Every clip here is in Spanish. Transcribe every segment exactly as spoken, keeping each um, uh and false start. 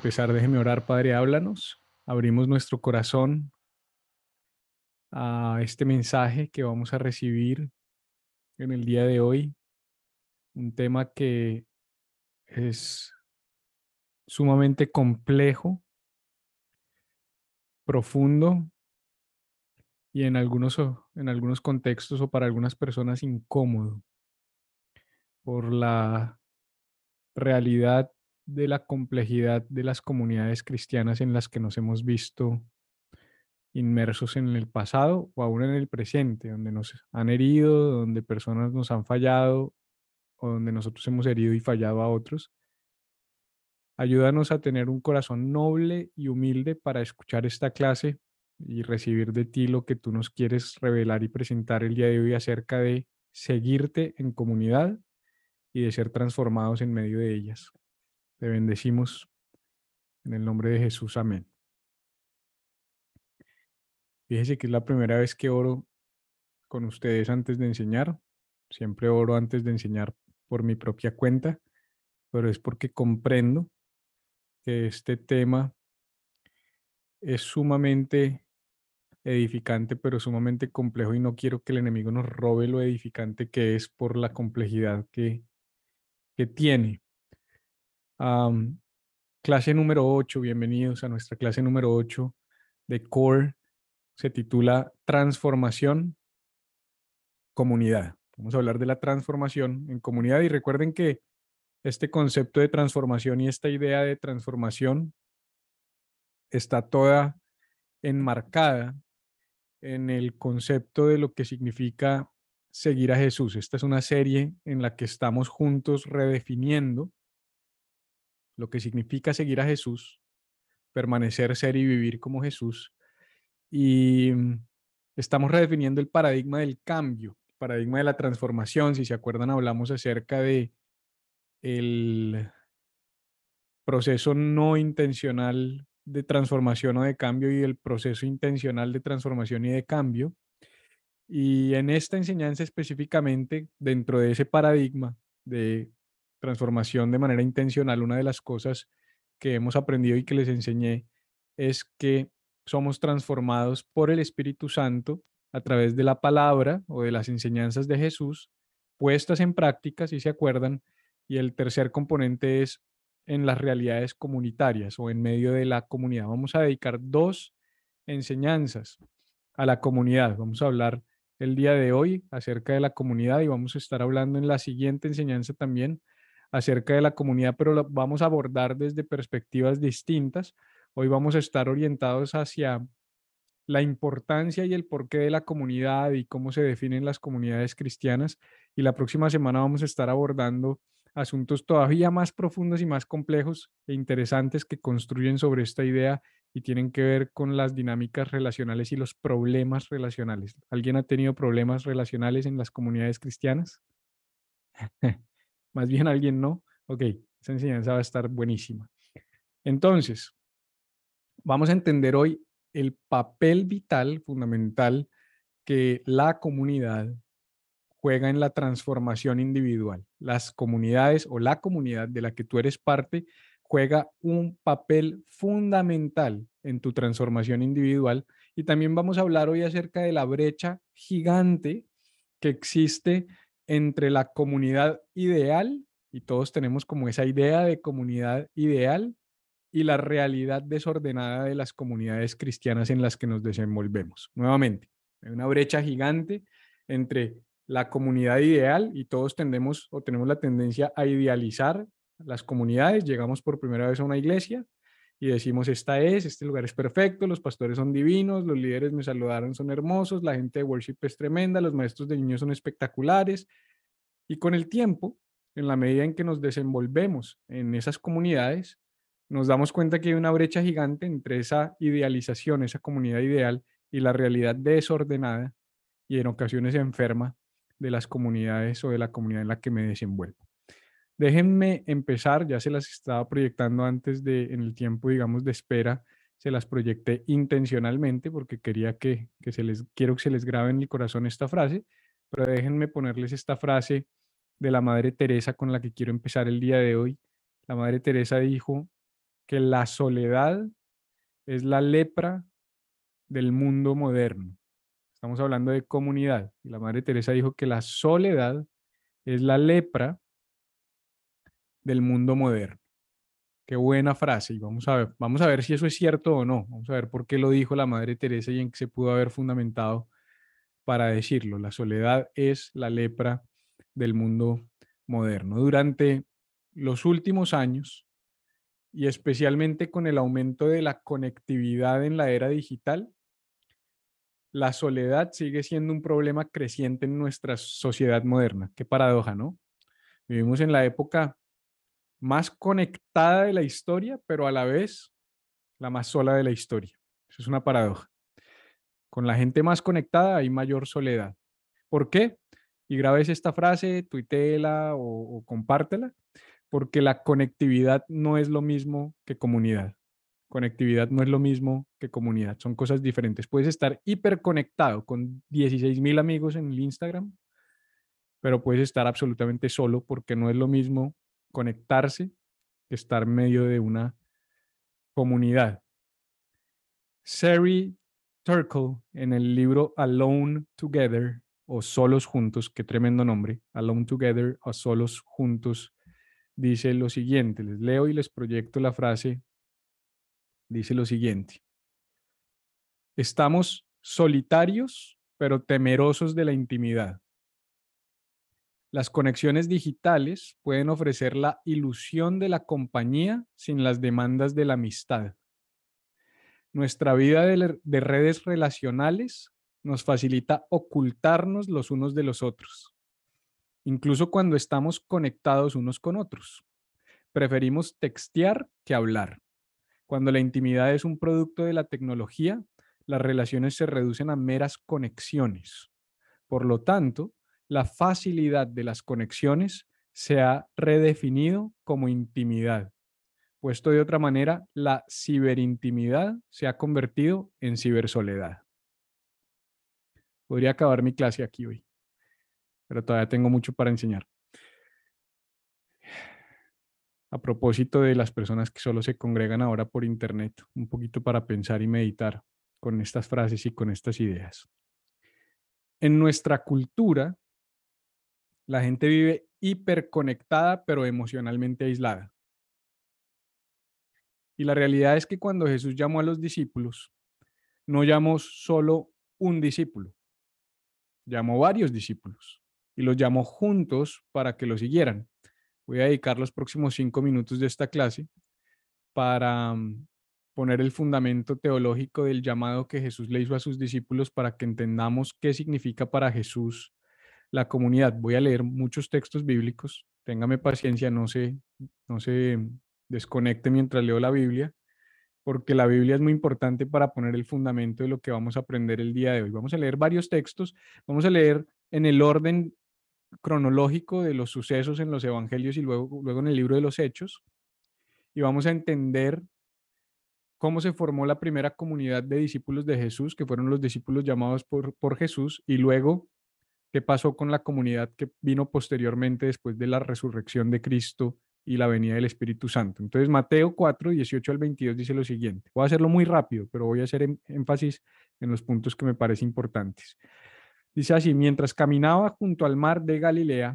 empezar, déjeme orar. Padre, háblanos. Abrimos nuestro corazón a este mensaje que vamos a recibir en el día de hoy. Un tema que es sumamente complejo, profundo y en algunos, o- en algunos contextos o para algunas personas incómodo por la realidad de la complejidad de las comunidades cristianas en las que nos hemos visto inmersos en el pasado o aún en el presente, donde nos han herido, donde personas nos han fallado o donde nosotros hemos herido y fallado a otros. Ayúdanos a tener un corazón noble y humilde para escuchar esta clase y recibir de ti lo que tú nos quieres revelar y presentar el día de hoy acerca de seguirte en comunidad y de ser transformados en medio de ellas. Te bendecimos en el nombre de Jesús. Amén. Fíjese que es la primera vez que oro con ustedes antes de enseñar. Siempre oro antes de enseñar por mi propia cuenta, pero es porque comprendo que este tema es sumamente edificante, pero sumamente complejo y no quiero que el enemigo nos robe lo edificante que es por la complejidad que, que tiene. Am, Clase número ocho, bienvenidos a nuestra clase número ocho de Core. Se titula Transformación, Comunidad. Vamos a hablar de la transformación en comunidad y recuerden que este concepto de transformación y esta idea de transformación está toda enmarcada en el concepto de lo que significa seguir a Jesús. Esta es una serie en la que estamos juntos redefiniendo lo que significa seguir a Jesús, permanecer, ser y vivir como Jesús. Y mm, estamos redefiniendo el paradigma del cambio, el paradigma de la transformación. Si se acuerdan, hablamos acerca de el proceso no intencional de transformación o de cambio y el proceso intencional de transformación y de cambio. Y en esta enseñanza específicamente, dentro de ese paradigma de transformación de manera intencional, una de las cosas que hemos aprendido y que les enseñé es que somos transformados por el Espíritu Santo a través de la palabra o de las enseñanzas de Jesús, puestas en práctica, si se acuerdan. Y el tercer componente es en las realidades comunitarias o en medio de la comunidad. Vamos a dedicar dos enseñanzas a la comunidad. Vamos a hablar el día de hoy acerca de la comunidad y vamos a estar hablando en la siguiente enseñanza también acerca de la comunidad, pero lo vamos a abordar desde perspectivas distintas. Hoy vamos a estar orientados hacia la importancia y el porqué de la comunidad y cómo se definen las comunidades cristianas. Y la próxima semana vamos a estar abordando asuntos todavía más profundos y más complejos e interesantes que construyen sobre esta idea y tienen que ver con las dinámicas relacionales y los problemas relacionales. ¿Alguien ha tenido problemas relacionales en las comunidades cristianas? Más bien alguien no. Ok, esa enseñanza va a estar buenísima. Entonces, vamos a entender hoy el papel vital, fundamental, que la comunidad juega en la transformación individual. Las comunidades o la comunidad de la que tú eres parte juega un papel fundamental en tu transformación individual. Y también vamos a hablar hoy acerca de la brecha gigante que existe entre la comunidad ideal, y todos tenemos como esa idea de comunidad ideal, y la realidad desordenada de las comunidades cristianas en las que nos desenvolvemos. Nuevamente, hay una brecha gigante entre la comunidad ideal y todos tendemos o tenemos la tendencia a idealizar las comunidades. Llegamos por primera vez a una iglesia y decimos, esta es, este lugar es perfecto, los pastores son divinos, los líderes me saludaron, son hermosos, la gente de worship es tremenda, los maestros de niños son espectaculares. Y con el tiempo, en la medida en que nos desenvolvemos en esas comunidades, nos damos cuenta que hay una brecha gigante entre esa idealización, esa comunidad ideal y la realidad desordenada y en ocasiones enferma de las comunidades o de la comunidad en la que me desenvuelvo. Déjenme empezar, ya se las estaba proyectando antes de, en el tiempo, digamos, de espera, se las proyecté intencionalmente porque quería que, que se les, quiero que se les grabe en el corazón esta frase, pero déjenme ponerles esta frase de la Madre Teresa con la que quiero empezar el día de hoy. La Madre Teresa dijo, que la soledad es la lepra del mundo moderno. Estamos hablando de comunidad. Y la Madre Teresa dijo que la soledad es la lepra del mundo moderno. Qué buena frase. Y vamos a ver, vamos a ver si eso es cierto o no. Vamos a ver por qué lo dijo la Madre Teresa y en qué se pudo haber fundamentado para decirlo. La soledad es la lepra del mundo moderno. Durante los últimos años, y especialmente con el aumento de la conectividad en la era digital, la soledad sigue siendo un problema creciente en nuestra sociedad moderna. Qué paradoja, ¿no? Vivimos en la época más conectada de la historia, pero a la vez la más sola de la historia. Eso es una paradoja. Con la gente más conectada hay mayor soledad. ¿Por qué? Y grabes esta frase, tuitéela o, o compártela, porque la conectividad no es lo mismo que comunidad. Conectividad no es lo mismo que comunidad, son cosas diferentes. Puedes estar hiperconectado con dieciséis mil amigos en el Instagram, pero puedes estar absolutamente solo porque no es lo mismo conectarse que estar en medio de una comunidad. Sherry Turkle, en el libro Alone Together o Solos Juntos, qué tremendo nombre, Alone Together o Solos Juntos, dice lo siguiente, les leo y les proyecto la frase, dice lo siguiente: estamos solitarios, pero temerosos de la intimidad. Las conexiones digitales pueden ofrecer la ilusión de la compañía sin las demandas de la amistad. Nuestra vida de, de redes relacionales nos facilita ocultarnos los unos de los otros, incluso cuando estamos conectados unos con otros. Preferimos textear que hablar. Cuando la intimidad es un producto de la tecnología, las relaciones se reducen a meras conexiones. Por lo tanto, la facilidad de las conexiones se ha redefinido como intimidad. Puesto de otra manera, la ciberintimidad se ha convertido en cibersoledad. Podría acabar mi clase aquí hoy, pero todavía tengo mucho para enseñar. A propósito de las personas que solo se congregan ahora por internet, un poquito para pensar y meditar con estas frases y con estas ideas. En nuestra cultura, la gente vive hiperconectada, pero emocionalmente aislada. Y la realidad es que cuando Jesús llamó a los discípulos, no llamó solo un discípulo, llamó varios discípulos y los llamó juntos para que lo siguieran. Voy a dedicar los próximos cinco minutos de esta clase para um, poner el fundamento teológico del llamado que Jesús le hizo a sus discípulos para que entendamos qué significa para Jesús la comunidad. Voy a leer muchos textos bíblicos, téngame paciencia, no se, no se desconecte mientras leo la Biblia, porque la Biblia es muy importante para poner el fundamento de lo que vamos a aprender el día de hoy. Vamos a leer varios textos, vamos a leer en el orden cronológico de los sucesos en los evangelios y luego, luego en el libro de los Hechos, y vamos a entender cómo se formó la primera comunidad de discípulos de Jesús, que fueron los discípulos llamados por, por Jesús, y luego qué pasó con la comunidad que vino posteriormente después de la resurrección de Cristo y la venida del Espíritu Santo. Entonces, Mateo cuatro, dieciocho al veintidós dice lo siguiente. Voy a hacerlo muy rápido, pero voy a hacer em, énfasis en los puntos que me parecen importantes. Dice así: mientras caminaba junto al mar de Galilea,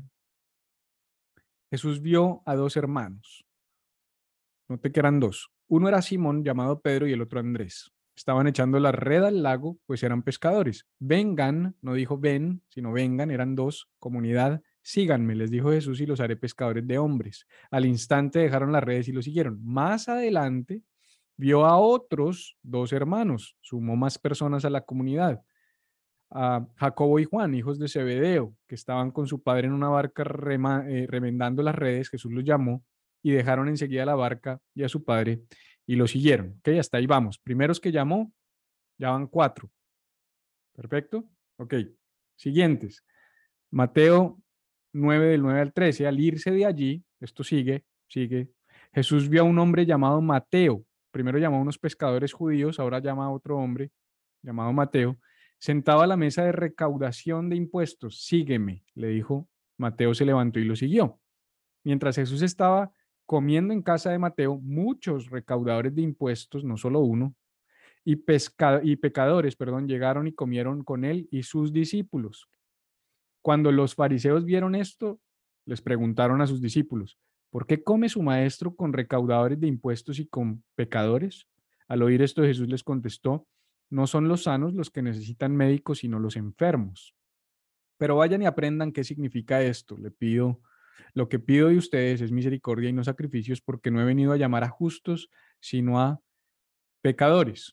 Jesús vio a dos hermanos. Note que eran dos. Uno era Simón, llamado Pedro, y el otro Andrés. Estaban echando la red al lago, pues eran pescadores. Vengan, no dijo ven, sino vengan, eran dos, comunidad. Síganme, les dijo Jesús, y los haré pescadores de hombres. Al instante dejaron las redes y lo siguieron. Más adelante vio a otros dos hermanos, sumó más personas a la comunidad. A Jacobo y Juan, hijos de Zebedeo, que estaban con su padre en una barca rema, eh, remendando las redes. Jesús los llamó y dejaron enseguida la barca y a su padre y lo siguieron. Ok, hasta ahí vamos. Primeros que llamó, ya van cuatro. Perfecto. Ok, siguientes. Mateo nueve, del nueve al trece. Al irse de allí, esto sigue, sigue. Jesús vio a un hombre llamado Mateo. Primero llamó a unos pescadores judíos, ahora llama a otro hombre llamado Mateo, sentado a la mesa de recaudación de impuestos. Sígueme, le dijo. Mateo se levantó y lo siguió. Mientras Jesús estaba comiendo en casa de Mateo muchos recaudadores de impuestos, no solo uno, y, pesca y pecadores, perdón, llegaron y comieron con él y sus discípulos. Cuando los fariseos vieron esto, les preguntaron a sus discípulos, ¿por qué come su maestro con recaudadores de impuestos y con pecadores? Al oír esto, Jesús les contestó, no son los sanos los que necesitan médicos, sino los enfermos. Pero vayan y aprendan qué significa esto. Le pido, lo que pido de ustedes es misericordia y no sacrificios, porque no he venido a llamar a justos, sino a pecadores.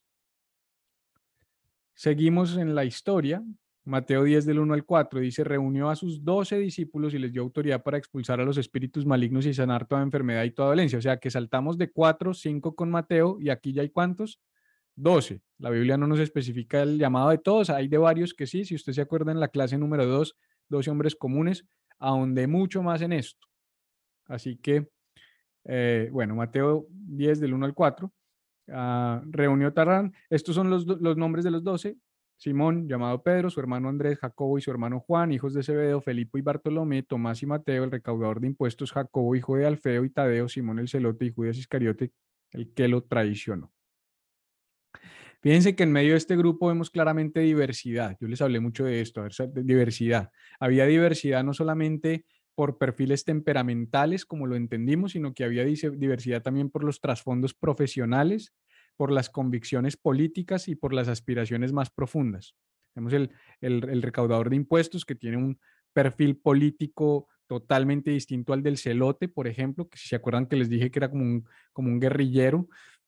Seguimos en la historia. Mateo diez del uno al cuatro dice, reunió a sus doce discípulos y les dio autoridad para expulsar a los espíritus malignos y sanar toda enfermedad y toda dolencia. O sea que saltamos de cuatro, cinco con Mateo y aquí ya hay ¿cuántos? doce. La Biblia no nos especifica el llamado de todos. Hay de varios que sí. Si usted se acuerda en la clase número dos, doce hombres comunes, ahondé mucho más en esto. Así que, eh, bueno, Mateo diez del uno al cuatro. Uh, reunió Tarrán. Estos son los, los nombres de los doce. Simón, llamado Pedro, su hermano Andrés, Jacobo y su hermano Juan, hijos de Zebedeo, Felipe y Bartolomé, Tomás y Mateo, el recaudador de impuestos, Jacobo, hijo de Alfeo y Tadeo, Simón el celote y Judas Iscariote, el que lo traicionó. Fíjense que en medio de este grupo vemos claramente diversidad. Yo les hablé mucho de esto, de diversidad. Había diversidad no solamente por perfiles temperamentales, como lo entendimos, sino que había diversidad también por los trasfondos profesionales, por las convicciones políticas y por las aspiraciones más profundas. Tenemos el, el, el recaudador de impuestos, que tiene un perfil político totalmente distinto al del celote, por ejemplo, que si se acuerdan que les dije que era como un, como un guerrillero,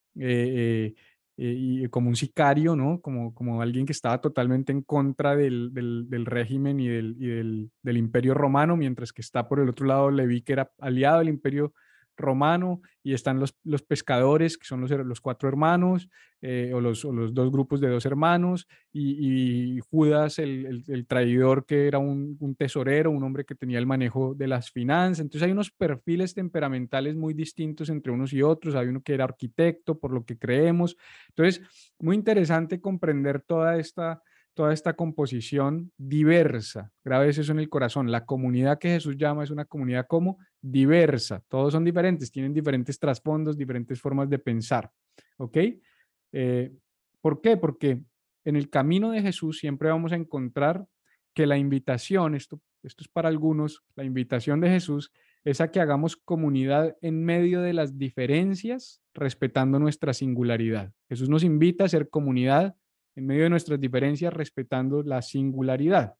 eh, eh, y como un sicario, ¿no? Como, como alguien que estaba totalmente en contra del, del, del régimen y, del, y del, del imperio romano, mientras que está por el otro lado Leví, que era aliado del imperio romano, y están los, los pescadores, que son los, los cuatro hermanos, eh, o, los, o los dos grupos de dos hermanos, y, y Judas, el, el, el traidor, que era un, un tesorero, un hombre que tenía el manejo de las finanzas. Entonces hay unos perfiles temperamentales muy distintos entre unos y otros. Hay uno que era arquitecto, por lo que creemos. Entonces, muy interesante comprender toda esta toda esta composición diversa. Grabes eso en el corazón. La comunidad que Jesús llama es una comunidad como diversa. Todos son diferentes, tienen diferentes trasfondos, diferentes formas de pensar. ¿Ok? Eh, ¿Por qué? Porque en el camino de Jesús siempre vamos a encontrar que la invitación, esto, esto es para algunos, la invitación de Jesús es a que hagamos comunidad en medio de las diferencias, respetando nuestra singularidad. Jesús nos invita a ser comunidad en medio de nuestras diferencias, respetando la singularidad.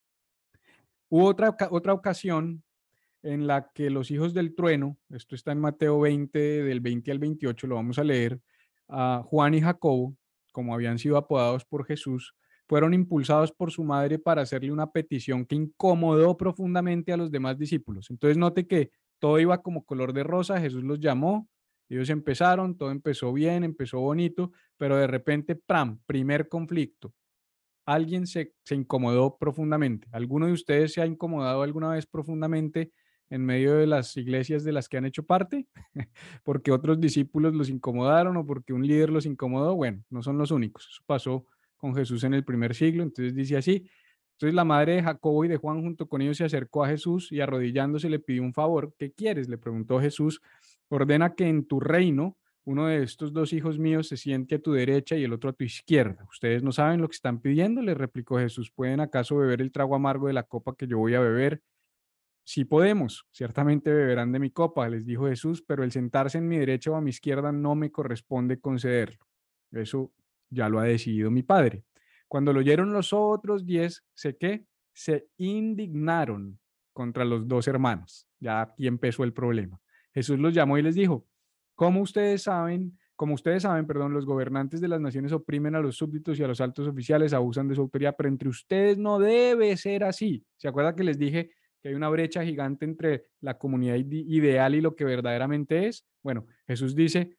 Hubo otra, otra ocasión en la que los hijos del trueno, esto está en Mateo veinte, del veinte al veintiocho, lo vamos a leer, uh, Juan y Jacobo, como habían sido apodados por Jesús, fueron impulsados por su madre para hacerle una petición que incomodó profundamente a los demás discípulos. Entonces note que todo iba como color de rosa, Jesús los llamó, ellos empezaron, todo empezó bien, empezó bonito, pero de repente, ¡pram!, primer conflicto. Alguien se, se incomodó profundamente. ¿Alguno de ustedes se ha incomodado alguna vez profundamente en medio de las iglesias de las que han hecho parte? Porque otros discípulos los incomodaron o porque un líder los incomodó. Bueno, no son los únicos. Eso pasó con Jesús en el primer siglo. Entonces dice así. Entonces la madre de Jacobo y de Juan junto con ellos se acercó a Jesús y arrodillándose le pidió un favor. ¿Qué quieres?, le preguntó Jesús. Ordena que en tu reino uno de estos dos hijos míos se siente a tu derecha y el otro a tu izquierda. Ustedes no saben lo que están pidiendo, le replicó Jesús. ¿Pueden acaso beber el trago amargo de la copa que yo voy a beber? Sí podemos, ciertamente beberán de mi copa, les dijo Jesús, pero el sentarse en mi derecha o a mi izquierda no me corresponde concederlo. Eso ya lo ha decidido mi Padre. Cuando lo oyeron los otros diez, sé que se indignaron contra los dos hermanos. Ya aquí empezó el problema. Jesús los llamó y les dijo, como ustedes saben, como ustedes saben, perdón, los gobernantes de las naciones oprimen a los súbditos y a los altos oficiales, abusan de su autoridad, pero entre ustedes no debe ser así. ¿Se acuerdan que les dije que hay una brecha gigante entre la comunidad ideal y lo que verdaderamente es? Bueno, Jesús dice,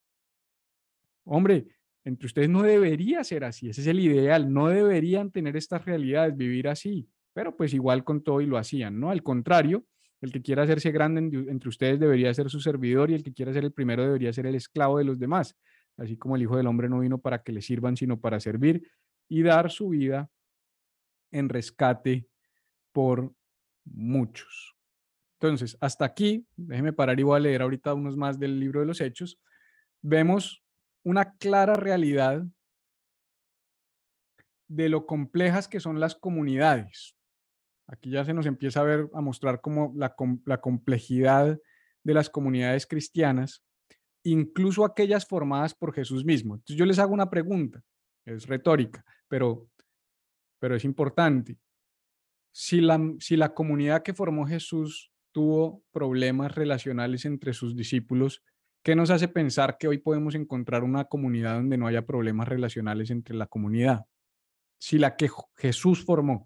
hombre, entre ustedes no debería ser así, ese es el ideal, no deberían tener estas realidades, vivir así, pero pues igual con todo y lo hacían, ¿no? Al contrario, el que quiera hacerse grande entre ustedes debería ser su servidor y el que quiera ser el primero debería ser el esclavo de los demás, así como el Hijo del Hombre no vino para que le sirvan, sino para servir y dar su vida en rescate por muchos. Entonces, hasta aquí, déjeme parar y voy a leer ahorita unos más del libro de los Hechos. Vemos una clara realidad de lo complejas que son las comunidades. Aquí ya se nos empieza a ver, a mostrar como la, la complejidad de las comunidades cristianas, incluso aquellas formadas por Jesús mismo. Entonces yo les hago una pregunta, es retórica, pero, pero es importante. Si la, si la comunidad que formó Jesús tuvo problemas relacionales entre sus discípulos, ¿qué nos hace pensar que hoy podemos encontrar una comunidad donde no haya problemas relacionales entre la comunidad? Si la que Jesús formó.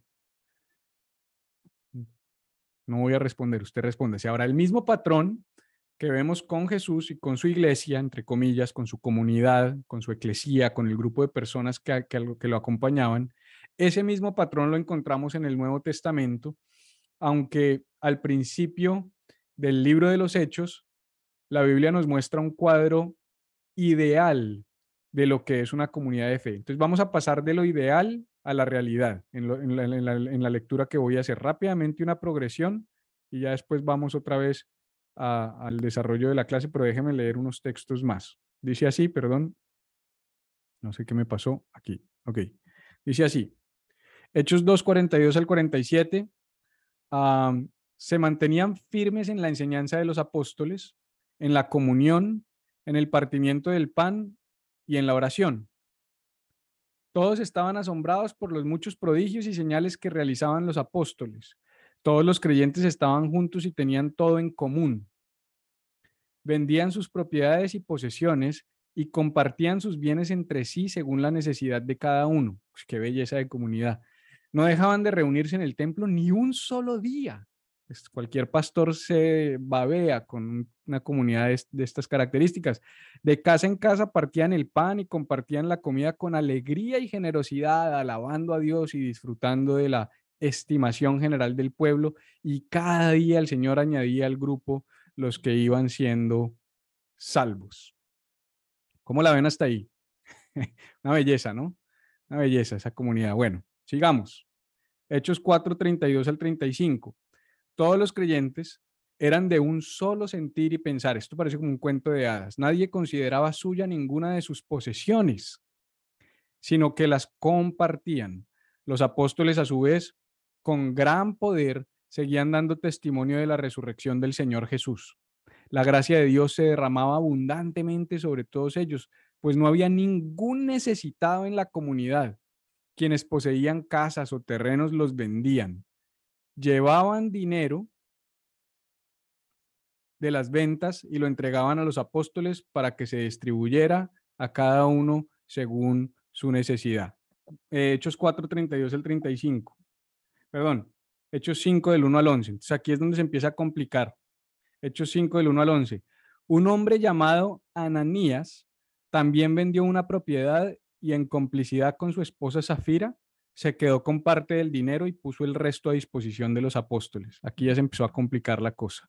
No voy a responder, usted responde. Si ahora el mismo patrón que vemos con Jesús y con su iglesia, entre comillas, con su comunidad, con su eclesía, con el grupo de personas que, que, que lo acompañaban, ese mismo patrón lo encontramos en el Nuevo Testamento, aunque al principio del libro de los Hechos, la Biblia nos muestra un cuadro ideal de lo que es una comunidad de fe. Entonces vamos a pasar de lo ideal a la realidad en, lo, en, la, en, la, en la lectura que voy a hacer. Rápidamente una progresión y ya después vamos otra vez a, al desarrollo de la clase, pero déjenme leer unos textos más. Dice así, perdón, no sé qué me pasó aquí. Ok, dice así, Hechos dos, cuarenta y dos al cuarenta y siete, um, se mantenían firmes en la enseñanza de los apóstoles, en la comunión, en el partimiento del pan y en la oración. Todos estaban asombrados por los muchos prodigios y señales que realizaban los apóstoles. Todos los creyentes estaban juntos y tenían todo en común. Vendían sus propiedades y posesiones y compartían sus bienes entre sí según la necesidad de cada uno. Pues qué belleza de comunidad. No dejaban de reunirse en el templo ni un solo día. Pues cualquier pastor se babea con una comunidad de, de estas características. De casa en casa partían el pan y compartían la comida con alegría y generosidad, alabando a Dios y disfrutando de la estimación general del pueblo. Y cada día el Señor añadía al grupo los que iban siendo salvos. ¿Cómo la ven hasta ahí? Una belleza, ¿no? Una belleza esa comunidad. Bueno, sigamos. Hechos cuatro, treinta y dos al treinta y cinco. Todos los creyentes eran de un solo sentir y pensar. Esto parece como un cuento de hadas. Nadie consideraba suya ninguna de sus posesiones, sino que las compartían. Los apóstoles, a su vez, con gran poder, seguían dando testimonio de la resurrección del Señor Jesús. La gracia de Dios se derramaba abundantemente sobre todos ellos, pues no había ningún necesitado en la comunidad. Quienes poseían casas o terrenos los vendían. Llevaban dinero de las ventas y lo entregaban a los apóstoles para que se distribuyera a cada uno según su necesidad. Eh, Hechos cuatro, treinta y dos al treinta y cinco. Perdón, Hechos cinco del uno al once. Entonces aquí es donde se empieza a complicar. Hechos cinco del uno al once. Un hombre llamado Ananías también vendió una propiedad y en complicidad con su esposa Zafira se quedó con parte del dinero y puso el resto a disposición de los apóstoles. Aquí ya se empezó a complicar la cosa.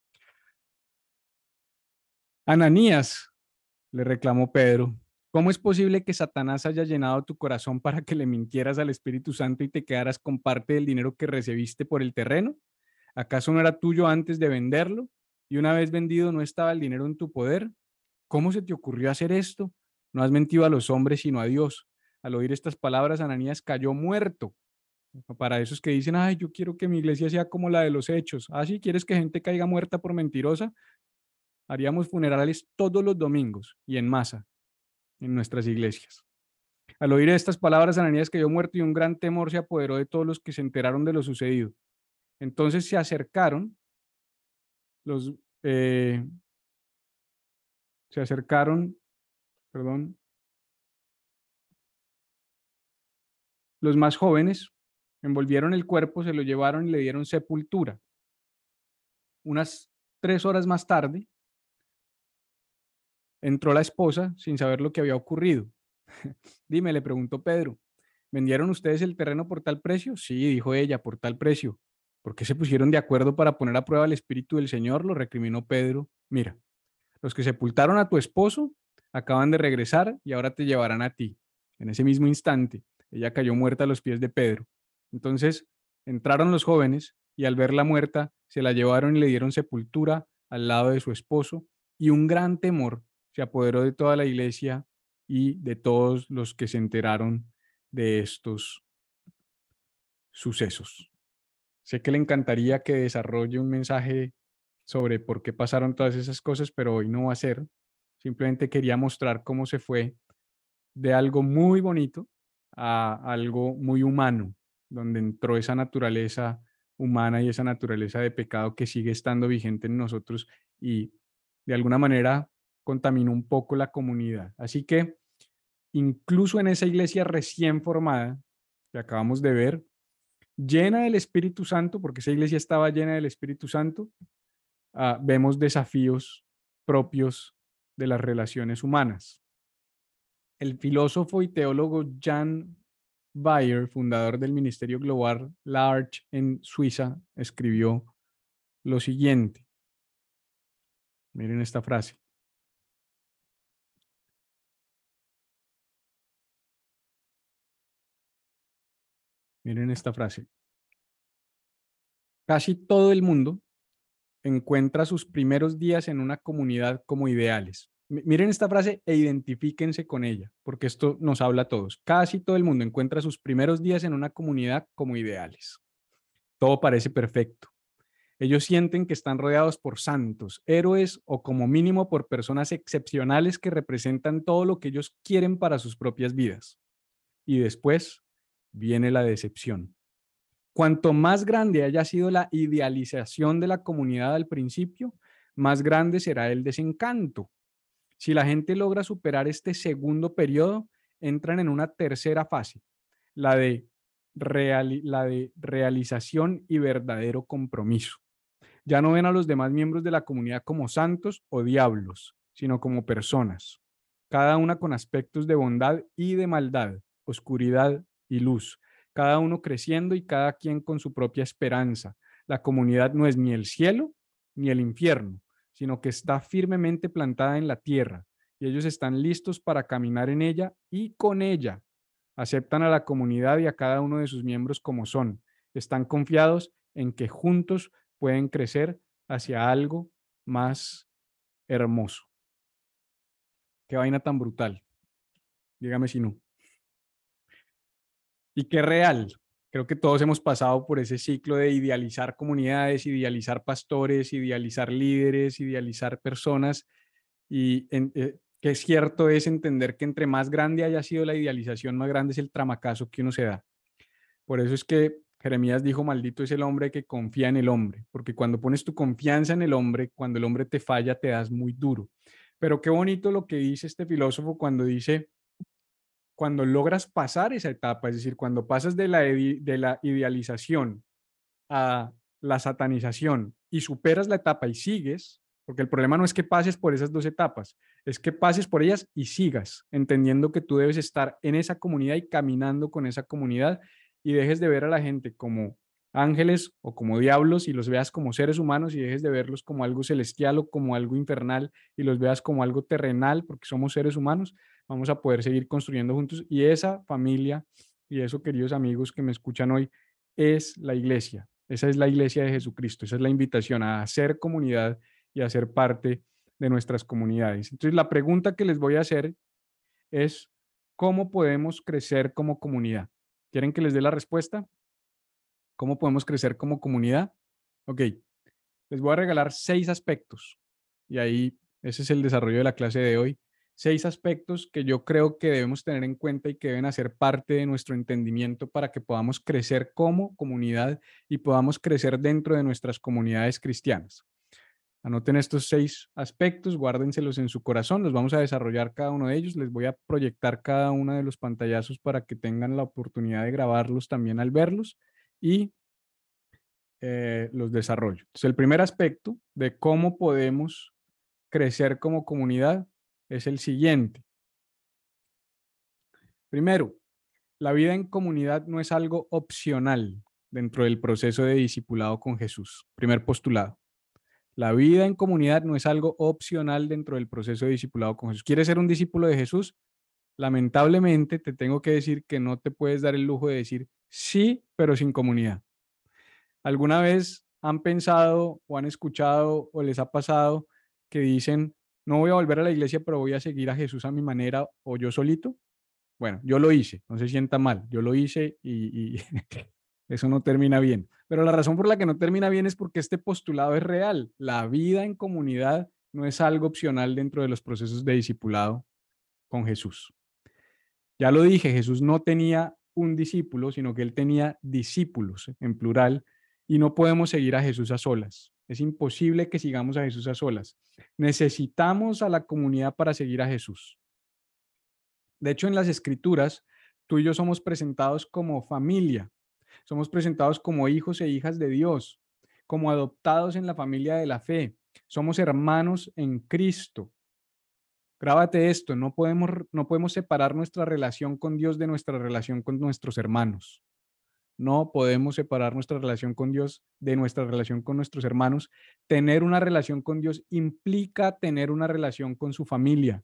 Ananías, le reclamó Pedro, ¿cómo es posible que Satanás haya llenado tu corazón para que le mintieras al Espíritu Santo y te quedaras con parte del dinero que recibiste por el terreno? ¿Acaso no era tuyo antes de venderlo? Y una vez vendido, ¿no estaba el dinero en tu poder? ¿Cómo se te ocurrió hacer esto? No has mentido a los hombres, sino a Dios. Al oír estas palabras, Ananías cayó muerto. Para esos que dicen, ay, yo quiero que mi iglesia sea como la de los Hechos. Ah, sí, ¿quieres que gente caiga muerta por mentirosa? Haríamos funerales todos los domingos y en masa en nuestras iglesias. Al oír estas palabras, Ananías cayó muerto y un gran temor se apoderó de todos los que se enteraron de lo sucedido. Entonces se acercaron los, eh, se acercaron, perdón, los más jóvenes, envolvieron el cuerpo, se lo llevaron y le dieron sepultura. Unas tres horas más tarde, entró la esposa sin saber lo que había ocurrido. Dime, le preguntó Pedro, ¿vendieron ustedes el terreno por tal precio? Sí, dijo ella, por tal precio. ¿Por qué se pusieron de acuerdo para poner a prueba el Espíritu del Señor? Lo recriminó Pedro. Mira, los que sepultaron a tu esposo acaban de regresar y ahora te llevarán a ti. En ese mismo instante, ella cayó muerta a los pies de Pedro. Entonces entraron los jóvenes y al verla muerta, se la llevaron y le dieron sepultura al lado de su esposo, y un gran temor se apoderó de toda la iglesia y de todos los que se enteraron de estos sucesos. Sé que le encantaría que desarrolle un mensaje sobre por qué pasaron todas esas cosas, pero hoy no va a ser. Simplemente quería mostrar cómo se fue de algo muy bonito a algo muy humano, donde entró esa naturaleza humana y esa naturaleza de pecado que sigue estando vigente en nosotros y de alguna manera contaminó un poco la comunidad. Así que incluso en esa iglesia recién formada que acabamos de ver, llena del Espíritu Santo, porque esa iglesia estaba llena del Espíritu Santo, uh, vemos desafíos propios de las relaciones humanas. El filósofo y teólogo Jan Bayer, fundador del Ministerio Global L'Arche en Suiza, escribió lo siguiente. Miren esta frase. Miren esta frase. Casi todo el mundo encuentra sus primeros días en una comunidad como ideales. Miren esta frase e identifíquense con ella, porque esto nos habla a todos. Casi todo el mundo encuentra sus primeros días en una comunidad como ideales. Todo parece perfecto. Ellos sienten que están rodeados por santos, héroes o como mínimo por personas excepcionales que representan todo lo que ellos quieren para sus propias vidas. Y después viene la decepción. Cuanto más grande haya sido la idealización de la comunidad al principio, más grande será el desencanto. Si la gente logra superar este segundo periodo, entran en una tercera fase, la de, reali- la de realización y verdadero compromiso. Ya no ven a los demás miembros de la comunidad como santos o diablos, sino como personas, cada una con aspectos de bondad y de maldad, oscuridad y luz, cada uno creciendo y cada quien con su propia esperanza. La comunidad no es ni el cielo ni el infierno, sino que está firmemente plantada en la tierra y ellos están listos para caminar en ella y con ella. Aceptan a la comunidad y a cada uno de sus miembros como son. Están confiados en que juntos pueden crecer hacia algo más hermoso. Qué vaina tan brutal. Dígame si no. Y qué real. Creo que todos hemos pasado por ese ciclo de idealizar comunidades, idealizar pastores, idealizar líderes, idealizar personas. Y en, eh, que es cierto es entender que entre más grande haya sido la idealización, más grande es el tramacazo que uno se da. Por eso es que Jeremías dijo, maldito es el hombre que confía en el hombre, porque cuando pones tu confianza en el hombre, cuando el hombre te falla, te das muy duro. Pero qué bonito lo que dice este filósofo cuando dice, cuando logras pasar esa etapa, es decir, cuando pasas de la, de la idealización a la satanización y superas la etapa y sigues, porque el problema no es que pases por esas dos etapas, es que pases por ellas y sigas, entendiendo que tú debes estar en esa comunidad y caminando con esa comunidad y dejes de ver a la gente como ángeles o como diablos y los veas como seres humanos y dejes de verlos como algo celestial o como algo infernal y los veas como algo terrenal porque somos seres humanos, vamos a poder seguir construyendo juntos y esa familia y eso, queridos amigos que me escuchan hoy, es la iglesia. Esa es la iglesia de Jesucristo. Esa es la invitación a hacer comunidad y a ser parte de nuestras comunidades. Entonces, la pregunta que les voy a hacer es, ¿cómo podemos crecer como comunidad? ¿Quieren que les dé la respuesta? ¿Cómo podemos crecer como comunidad? Ok, les voy a regalar seis aspectos y ahí ese es el desarrollo de la clase de hoy. Seis aspectos que yo creo que debemos tener en cuenta y que deben hacer parte de nuestro entendimiento para que podamos crecer como comunidad y podamos crecer dentro de nuestras comunidades cristianas. Anoten estos seis aspectos, guárdenselos en su corazón, los vamos a desarrollar cada uno de ellos, les voy a proyectar cada uno de los pantallazos para que tengan la oportunidad de grabarlos también al verlos y eh, los desarrollo. Entonces, el primer aspecto de cómo podemos crecer como comunidad es el siguiente. Primero, la vida en comunidad no es algo opcional dentro del proceso de discipulado con Jesús. Primer postulado. La vida en comunidad no es algo opcional dentro del proceso de discipulado con Jesús. ¿Quieres ser un discípulo de Jesús? Lamentablemente te tengo que decir que no te puedes dar el lujo de decir sí, pero sin comunidad. Alguna vez han pensado o han escuchado o les ha pasado que dicen, no voy a volver a la iglesia, pero voy a seguir a Jesús a mi manera o yo solito? Bueno, yo lo hice, no se sienta mal, yo lo hice y, y eso no termina bien. Pero la razón por la que no termina bien es porque este postulado es real. La vida en comunidad no es algo opcional dentro de los procesos de discipulado con Jesús. Ya lo dije, Jesús no tenía un discípulo, sino que él tenía discípulos en plural, y no podemos seguir a Jesús a solas. Es imposible que sigamos a Jesús a solas. Necesitamos a la comunidad para seguir a Jesús. De hecho, en las Escrituras, tú y yo somos presentados como familia, somos presentados como hijos e hijas de Dios, como adoptados en la familia de la fe, somos hermanos en Cristo. Grábate esto, no podemos, no podemos separar nuestra relación con Dios de nuestra relación con nuestros hermanos. No podemos separar nuestra relación con Dios de nuestra relación con nuestros hermanos. Tener una relación con Dios implica tener una relación con su familia.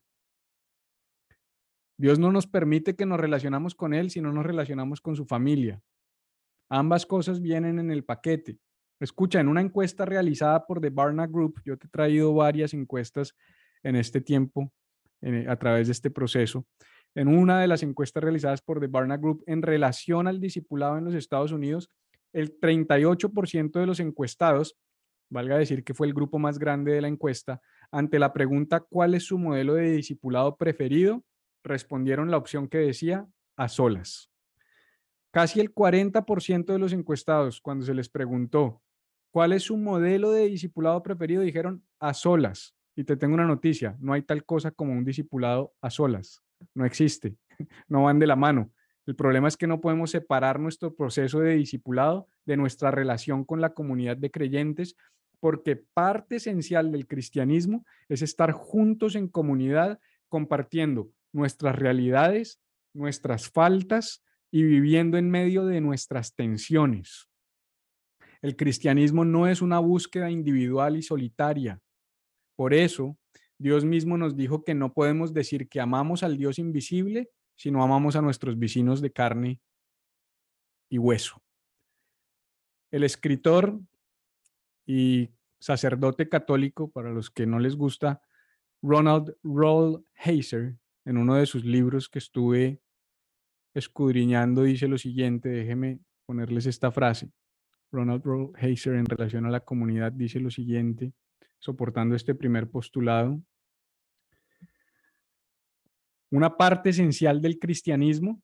Dios no nos permite que nos relacionamos con Él si no nos relacionamos con su familia. Ambas cosas vienen en el paquete. Escucha, en una encuesta realizada por The Barna Group, yo te he traído varias encuestas en este tiempo, en, a través de este proceso. En una de las encuestas realizadas por The Barna Group en relación al discipulado en los Estados Unidos, el treinta y ocho por ciento de los encuestados, valga decir que fue el grupo más grande de la encuesta, ante la pregunta ¿cuál es su modelo de discipulado preferido?, respondieron la opción que decía a solas. Casi el cuarenta por ciento de los encuestados, cuando se les preguntó cuál es su modelo de discipulado preferido, dijeron a solas. Y te tengo una noticia, no hay tal cosa como un discipulado a solas. No existe, no van de la mano. El problema es que no podemos separar nuestro proceso de discipulado de nuestra relación con la comunidad de creyentes, porque parte esencial del cristianismo es estar juntos en comunidad, compartiendo nuestras realidades, nuestras faltas y viviendo en medio de nuestras tensiones. El cristianismo no es una búsqueda individual y solitaria. Por eso, Dios mismo nos dijo que no podemos decir que amamos al Dios invisible si no amamos a nuestros vecinos de carne y hueso. El escritor y sacerdote católico, para los que no les gusta, Ronald Roll Heiser, en uno de sus libros que estuve escudriñando, dice lo siguiente, déjeme ponerles esta frase. Ronald Roll Heiser, en relación a la comunidad, dice lo siguiente, soportando este primer postulado. Una parte esencial del cristianismo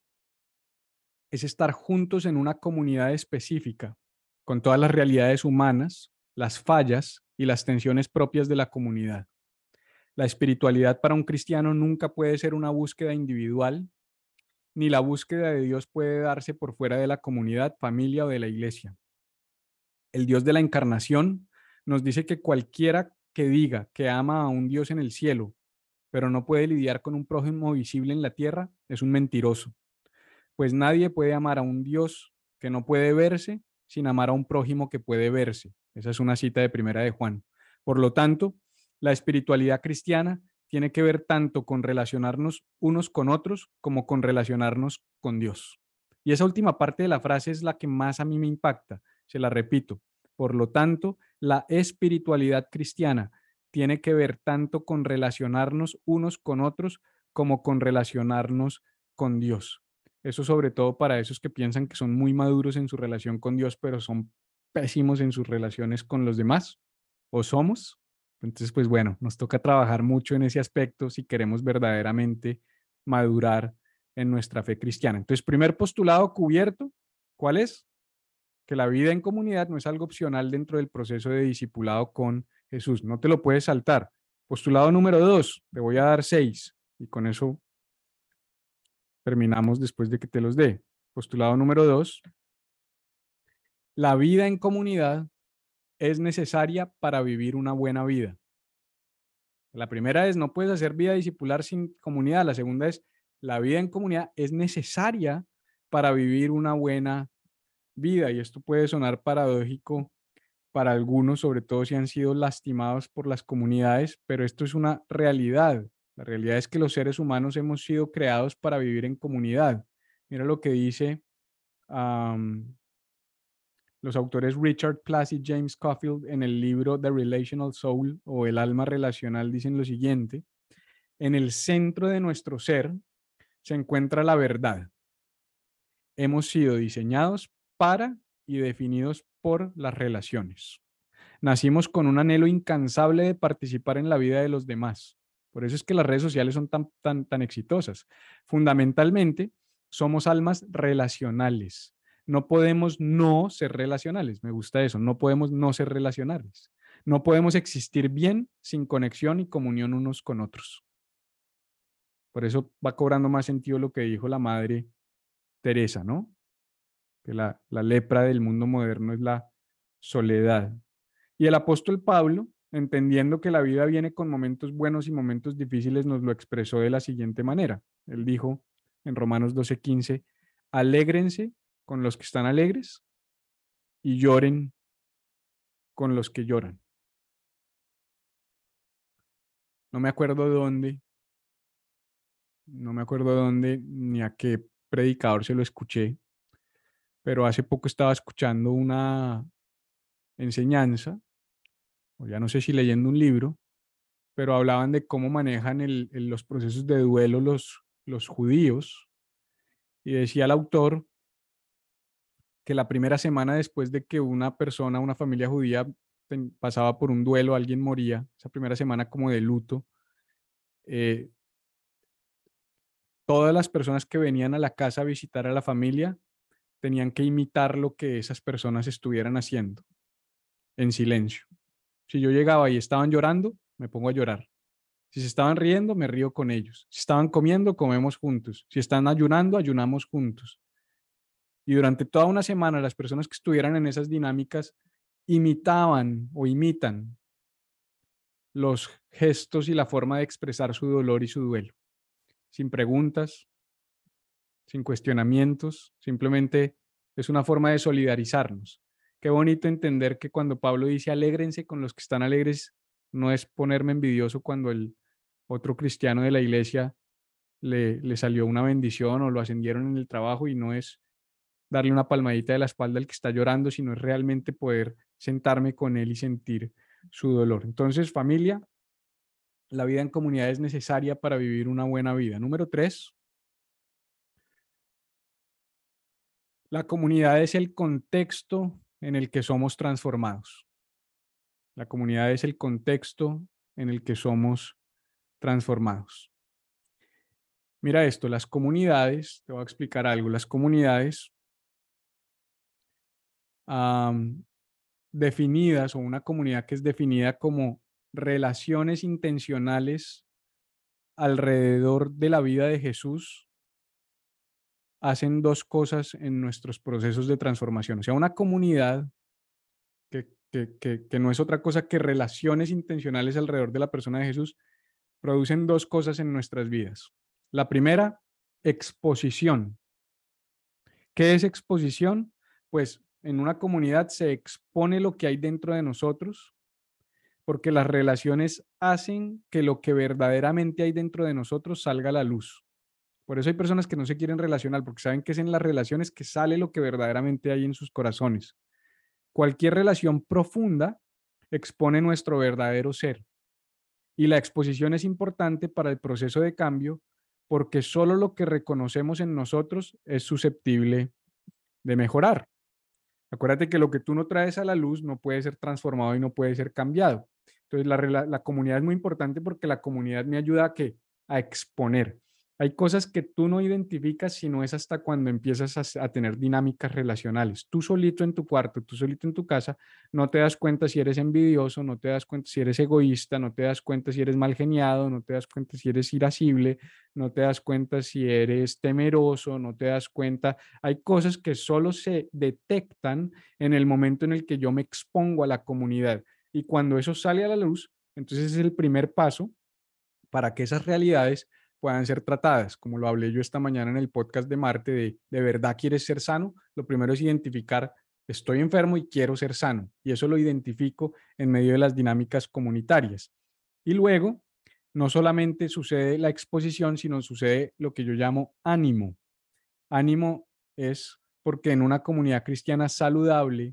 es estar juntos en una comunidad específica, con todas las realidades humanas, las fallas y las tensiones propias de la comunidad. La espiritualidad para un cristiano nunca puede ser una búsqueda individual, ni la búsqueda de Dios puede darse por fuera de la comunidad, familia o de la iglesia. El Dios de la encarnación nos dice que cualquiera que diga que ama a un Dios en el cielo, pero no puede lidiar con un prójimo visible en la tierra, es un mentiroso. Pues nadie puede amar a un Dios que no puede verse sin amar a un prójimo que puede verse. Esa es una cita de Primera de Juan. Por lo tanto, la espiritualidad cristiana tiene que ver tanto con relacionarnos unos con otros como con relacionarnos con Dios. Y esa última parte de la frase es la que más a mí me impacta. Se la repito. Por lo tanto, la espiritualidad cristiana tiene que ver tanto con relacionarnos unos con otros como con relacionarnos con Dios. Eso sobre todo para esos que piensan que son muy maduros en su relación con Dios, pero son pésimos en sus relaciones con los demás, o somos. Entonces, pues bueno, nos toca trabajar mucho en ese aspecto si queremos verdaderamente madurar en nuestra fe cristiana. Entonces, primer postulado cubierto, ¿cuál es? Que la vida en comunidad no es algo opcional dentro del proceso de discipulado con Jesús. No te lo puedes saltar. Postulado número dos, te voy a dar seis y con eso terminamos después de que te los dé. Postulado número dos, la vida en comunidad es necesaria para vivir una buena vida. La primera es, no puedes hacer vida discipular sin comunidad. La segunda es, la vida en comunidad es necesaria para vivir una buena vida. Y esto puede sonar paradójico para algunos, sobre todo si han sido lastimados por las comunidades, pero esto es una realidad. La realidad es que los seres humanos hemos sido creados para vivir en comunidad. Mira lo que dice um, Los autores Richard Plass y James Caulfield en el libro The Relational Soul o El alma relacional dicen lo siguiente: en el centro de nuestro ser se encuentra la verdad. Hemos sido diseñados para y definidos por las relaciones. Nacimos con un anhelo incansable de participar en la vida de los demás. Por eso es que las redes sociales son tan, tan, tan exitosas. Fundamentalmente, somos almas relacionales. No podemos no ser relacionales. Me gusta eso. No podemos no ser relacionales. No podemos existir bien sin conexión y comunión unos con otros. Por eso va cobrando más sentido lo que dijo la madre Teresa, ¿no? Que la, la lepra del mundo moderno es la soledad. Y el apóstol Pablo, entendiendo que la vida viene con momentos buenos y momentos difíciles, nos lo expresó de la siguiente manera. Él dijo en Romanos doce quince, alégrense con los que están alegres y lloren con los que lloran. No me acuerdo dónde, no me acuerdo dónde ni a qué predicador se lo escuché, pero hace poco estaba escuchando una enseñanza, o ya no sé si leyendo un libro, pero hablaban de cómo manejan el, el, los procesos de duelo los, los judíos, y decía el autor que la primera semana después de que una persona, una familia judía ten, pasaba por un duelo, alguien moría, esa primera semana como de luto, eh, todas las personas que venían a la casa a visitar a la familia tenían que imitar lo que esas personas estuvieran haciendo en silencio. Si yo llegaba y estaban llorando, me pongo a llorar. Si se estaban riendo, me río con ellos. Si estaban comiendo, comemos juntos. Si están ayunando, ayunamos juntos. Y durante toda una semana, las personas que estuvieran en esas dinámicas imitaban o imitan los gestos y la forma de expresar su dolor y su duelo. Sin preguntas, sin cuestionamientos, simplemente es una forma de solidarizarnos. Qué bonito entender que cuando Pablo dice alégrense con los que están alegres, no es ponerme envidioso cuando el otro cristiano de la iglesia le, le salió una bendición o lo ascendieron en el trabajo, y no es darle una palmadita de la espalda al que está llorando, sino es realmente poder sentarme con él y sentir su dolor. Entonces, familia, la vida en comunidad es necesaria para vivir una buena vida. Número tres, la comunidad es el contexto en el que somos transformados. La comunidad es el contexto en el que somos transformados. Mira esto, las comunidades, te voy a explicar algo, las comunidades um, definidas, o una comunidad que es definida como relaciones intencionales alrededor de la vida de Jesús, hacen dos cosas en nuestros procesos de transformación. O sea, una comunidad que, que, que, que no es otra cosa que relaciones intencionales alrededor de la persona de Jesús, producen dos cosas en nuestras vidas. La primera, exposición. ¿Qué es exposición? Pues en una comunidad se expone lo que hay dentro de nosotros, porque las relaciones hacen que lo que verdaderamente hay dentro de nosotros salga a la luz. Por eso hay personas que no se quieren relacionar, porque saben que es en las relaciones que sale lo que verdaderamente hay en sus corazones. Cualquier relación profunda expone nuestro verdadero ser. Y la exposición es importante para el proceso de cambio, porque solo lo que reconocemos en nosotros es susceptible de mejorar. Acuérdate que lo que tú no traes a la luz no puede ser transformado y no puede ser cambiado. Entonces, la, la comunidad es muy importante porque la comunidad me ayuda a, que, a exponer. Hay cosas que tú no identificas, sino es hasta cuando empiezas a, a tener dinámicas relacionales. Tú solito en tu cuarto, tú solito en tu casa, no te das cuenta si eres envidioso, no te das cuenta si eres egoísta, no te das cuenta si eres mal geniado, no te das cuenta si eres irascible, no te das cuenta si eres temeroso, no te das cuenta. Hay cosas que solo se detectan en el momento en el que yo me expongo a la comunidad. Y cuando eso sale a la luz, entonces es el primer paso para que esas realidades puedan ser tratadas. Como lo hablé yo esta mañana en el podcast de Marte, de ¿de verdad quieres ser sano? Lo primero es identificar, estoy enfermo y quiero ser sano. Y eso lo identifico en medio de las dinámicas comunitarias. Y luego, no solamente sucede la exposición, sino sucede lo que yo llamo ánimo. Ánimo es porque en una comunidad cristiana saludable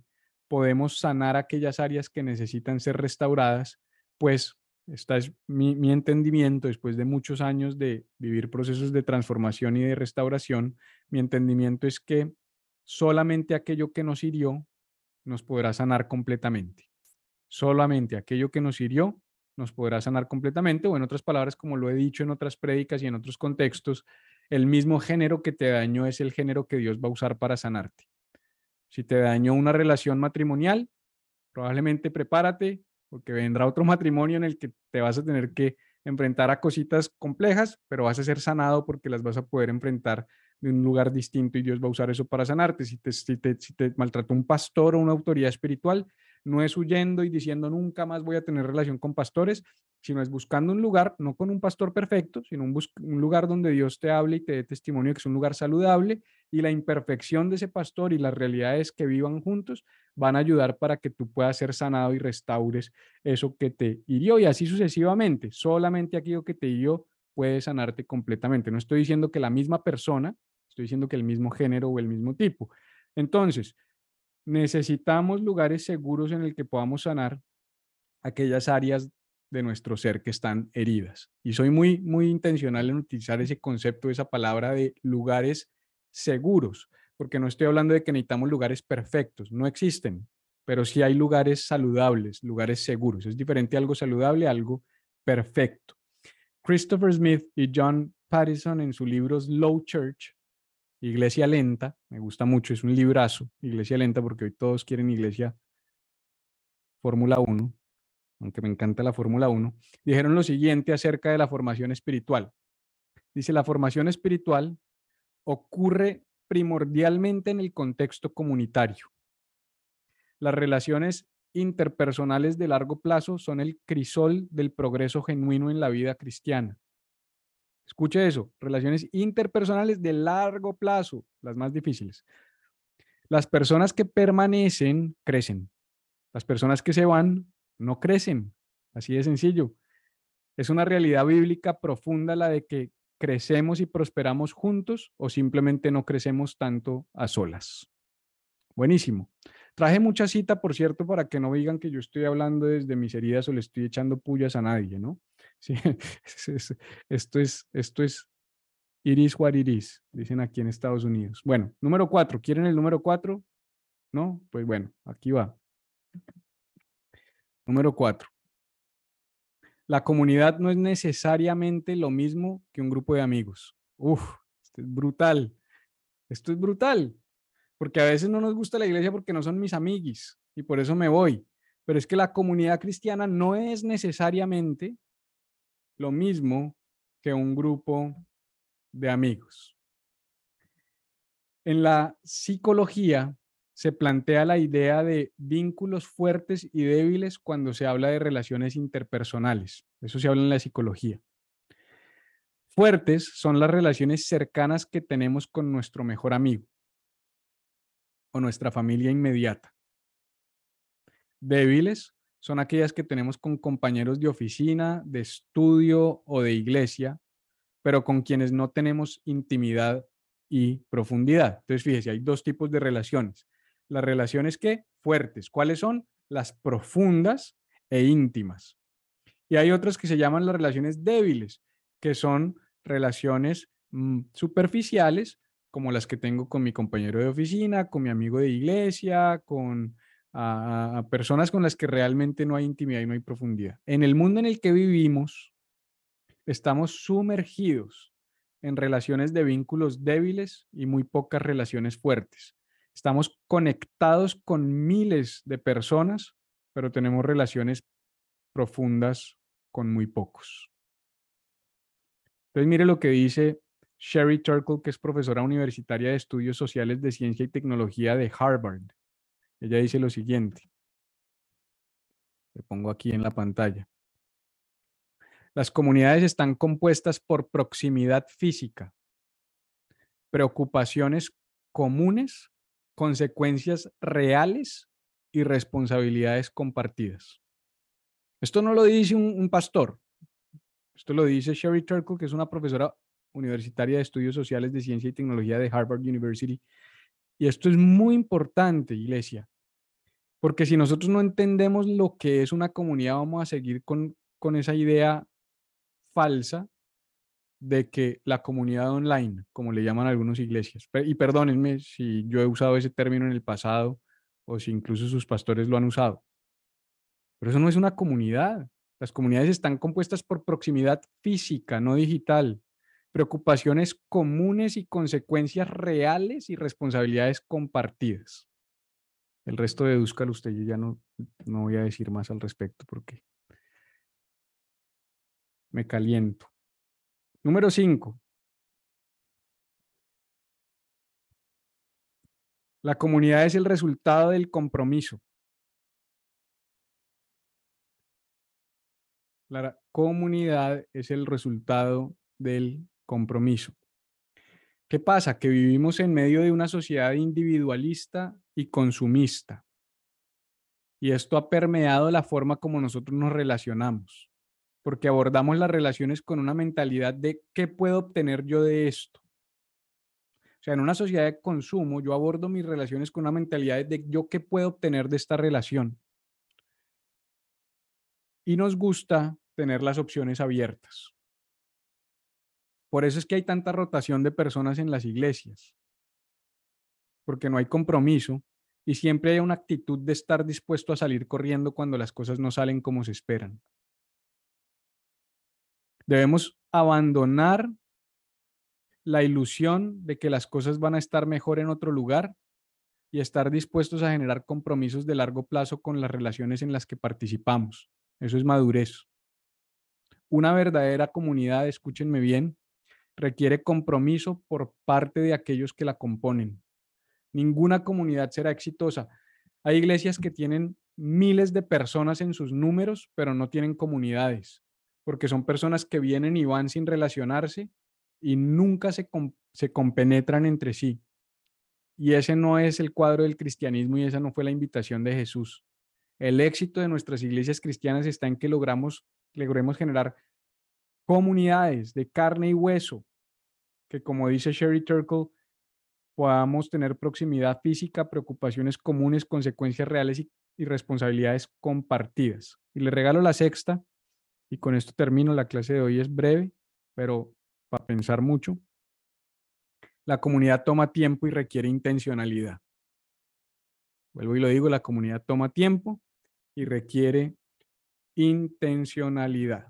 podemos sanar aquellas áreas que necesitan ser restauradas, pues este es mi, mi entendimiento después de muchos años de vivir procesos de transformación y de restauración. Mi entendimiento es que solamente aquello que nos hirió nos podrá sanar completamente. Solamente aquello que nos hirió nos podrá sanar completamente, o en otras palabras, como lo he dicho en otras prédicas y en otros contextos, el mismo género que te dañó es el género que Dios va a usar para sanarte. Si te dañó una relación matrimonial, probablemente prepárate porque vendrá otro matrimonio en el que te vas a tener que enfrentar a cositas complejas, pero vas a ser sanado porque las vas a poder enfrentar de un lugar distinto y Dios va a usar eso para sanarte. Si te, si te, si te maltrató un pastor o una autoridad espiritual, no es huyendo y diciendo nunca más voy a tener relación con pastores, sino es buscando un lugar, no con un pastor perfecto, sino un, un lugar donde Dios te hable y te dé testimonio que es un lugar saludable, y la imperfección de ese pastor y las realidades que vivan juntos van a ayudar para que tú puedas ser sanado y restaures eso que te hirió, y así sucesivamente. Solamente aquello que te hirió puede sanarte completamente. No estoy diciendo que la misma persona, estoy diciendo que el mismo género o el mismo tipo. Entonces, necesitamos lugares seguros en el que podamos sanar aquellas áreas de nuestro ser que están heridas. Y soy muy, muy intencional en utilizar ese concepto, esa palabra de lugares seguros, porque no estoy hablando de que necesitamos lugares perfectos, no existen, pero sí hay lugares saludables, lugares seguros. Es diferente algo saludable a algo perfecto. Christopher Smith y John Patterson en su libro Slow Church, Iglesia Lenta, me gusta mucho, es un librazo, Iglesia Lenta, porque hoy todos quieren iglesia Fórmula uno, aunque me encanta la Fórmula uno, dijeron lo siguiente acerca de la formación espiritual. Dice, la formación espiritual ocurre primordialmente en el contexto comunitario. Las relaciones interpersonales de largo plazo son el crisol del progreso genuino en la vida cristiana. Escuche eso, relaciones interpersonales de largo plazo, las más difíciles. Las personas que permanecen crecen. Las personas que se van no crecen. Así de sencillo. Es una realidad bíblica profunda la de que crecemos y prosperamos juntos o simplemente no crecemos tanto a solas. Buenísimo. Traje mucha cita, por cierto, para que no digan que yo estoy hablando desde mis heridas o le estoy echando pullas a nadie, ¿no? Sí, esto es, esto es iris what iris, dicen aquí en Estados Unidos. Bueno, número cuatro. ¿Quieren el número cuatro? ¿No? Pues bueno, aquí va. Número cuatro. La comunidad no es necesariamente lo mismo que un grupo de amigos. Uf, esto es brutal. Esto es brutal. Porque a veces no nos gusta la iglesia porque no son mis amiguis y por eso me voy. Pero es que la comunidad cristiana no es necesariamente lo mismo que un grupo de amigos. En la psicología se plantea la idea de vínculos fuertes y débiles cuando se habla de relaciones interpersonales. Eso se habla en la psicología. Fuertes son las relaciones cercanas que tenemos con nuestro mejor amigo o nuestra familia inmediata. Débiles son aquellas que tenemos con compañeros de oficina, de estudio o de iglesia, pero con quienes no tenemos intimidad y profundidad. Entonces, fíjese, hay dos tipos de relaciones. Las relaciones que fuertes, ¿cuáles son? Las profundas e íntimas. Y hay otras que se llaman las relaciones débiles, que son relaciones mmm, superficiales, como las que tengo con mi compañero de oficina, con mi amigo de iglesia, con a, a personas con las que realmente no hay intimidad y no hay profundidad. En el mundo en el que vivimos, estamos sumergidos en relaciones de vínculos débiles y muy pocas relaciones fuertes. Estamos conectados con miles de personas, pero tenemos relaciones profundas con muy pocos. Entonces, mire lo que dice Sherry Turkle, que es profesora universitaria de Estudios Sociales de Ciencia y Tecnología de Harvard. Ella dice lo siguiente. Le pongo aquí en la pantalla. Las comunidades están compuestas por proximidad física, preocupaciones comunes, consecuencias reales y responsabilidades compartidas. Esto no lo dice un, un pastor. Esto lo dice Sherry Turkle, que es una profesora universitaria de Estudios Sociales de Ciencia y Tecnología de Harvard University. Y esto es muy importante, iglesia. Porque si nosotros no entendemos lo que es una comunidad, vamos a seguir con, con esa idea falsa de que la comunidad online, como le llaman algunas iglesias, pe- y perdónenme si yo he usado ese término en el pasado o si incluso sus pastores lo han usado, pero eso no es una comunidad. Las comunidades están compuestas por proximidad física, no digital, preocupaciones comunes y consecuencias reales y responsabilidades compartidas. El resto dedúzcalo usted, yo ya no, no voy a decir más al respecto porque me caliento. Número cinco. La comunidad es el resultado del compromiso. La comunidad es el resultado del compromiso. ¿Qué pasa? Que vivimos en medio de una sociedad individualista y consumista. Y esto ha permeado la forma como nosotros nos relacionamos, porque abordamos las relaciones con una mentalidad de ¿qué puedo obtener yo de esto? O sea, en una sociedad de consumo, yo abordo mis relaciones con una mentalidad de yo qué puedo obtener de esta relación. Y nos gusta tener las opciones abiertas. Por eso es que hay tanta rotación de personas en las iglesias, porque no hay compromiso y siempre hay una actitud de estar dispuesto a salir corriendo cuando las cosas no salen como se esperan. Debemos abandonar la ilusión de que las cosas van a estar mejor en otro lugar y estar dispuestos a generar compromisos de largo plazo con las relaciones en las que participamos. Eso es madurez. Una verdadera comunidad, escúchenme bien, requiere compromiso por parte de aquellos que la componen. Ninguna comunidad será exitosa. Hay iglesias que tienen miles de personas en sus números, pero no tienen comunidades, porque son personas que vienen y van sin relacionarse y nunca se, com- se compenetran entre sí. Y ese no es el cuadro del cristianismo y esa no fue la invitación de Jesús. El éxito de nuestras iglesias cristianas está en que logramos, logremos generar comunidades de carne y hueso, que como dice Sherry Turkle, podamos tener proximidad física, preocupaciones comunes, consecuencias reales y, y responsabilidades compartidas. Y le regalo la sexta, y con esto termino. La clase de hoy es breve, pero para pensar mucho. La comunidad toma tiempo y requiere intencionalidad. Vuelvo y lo digo, la comunidad toma tiempo y requiere intencionalidad.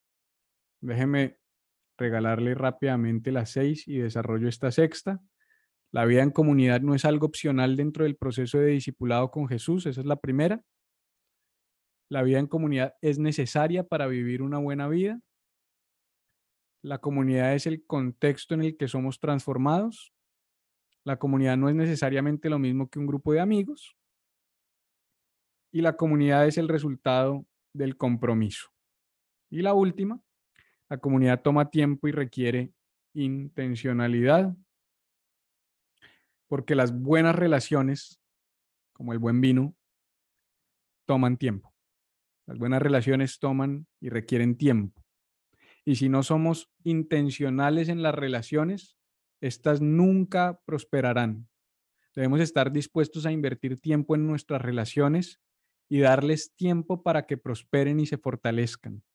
Déjeme regalarle rápidamente las seis y desarrollo esta sexta. La vida en comunidad no es algo opcional dentro del proceso de discipulado con Jesús, esa es la primera. La vida en comunidad es necesaria para vivir una buena vida. La comunidad es el contexto en el que somos transformados. La comunidad no es necesariamente lo mismo que un grupo de amigos. Y la comunidad es el resultado del compromiso. Y la última, la comunidad toma tiempo y requiere intencionalidad, porque las buenas relaciones, como el buen vino, toman tiempo. Las buenas relaciones toman y requieren tiempo. Y si no somos intencionales en las relaciones, estas nunca prosperarán. Debemos estar dispuestos a invertir tiempo en nuestras relaciones y darles tiempo para que prosperen y se fortalezcan.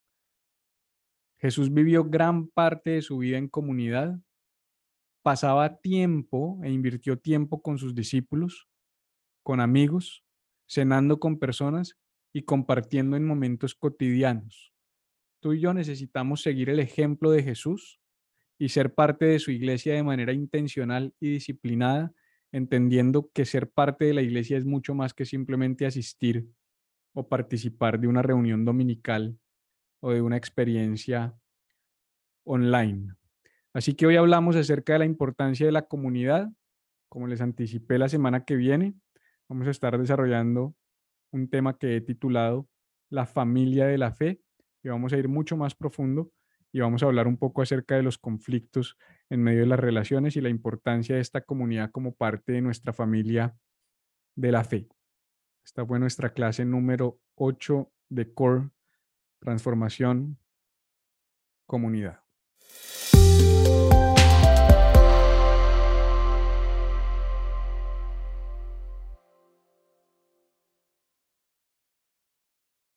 Jesús vivió gran parte de su vida en comunidad, pasaba tiempo e invirtió tiempo con sus discípulos, con amigos, cenando con personas y compartiendo en momentos cotidianos. Tú y yo necesitamos seguir el ejemplo de Jesús y ser parte de su iglesia de manera intencional y disciplinada, entendiendo que ser parte de la iglesia es mucho más que simplemente asistir o participar de una reunión dominical o de una experiencia online. Así que hoy hablamos acerca de la importancia de la comunidad. Como les anticipé, la semana que viene vamos a estar desarrollando un tema que he titulado La familia de la fe, y vamos a ir mucho más profundo y vamos a hablar un poco acerca de los conflictos en medio de las relaciones y la importancia de esta comunidad como parte de nuestra familia de la fe. Esta fue nuestra clase número ocho de Core Transformación Comunidad.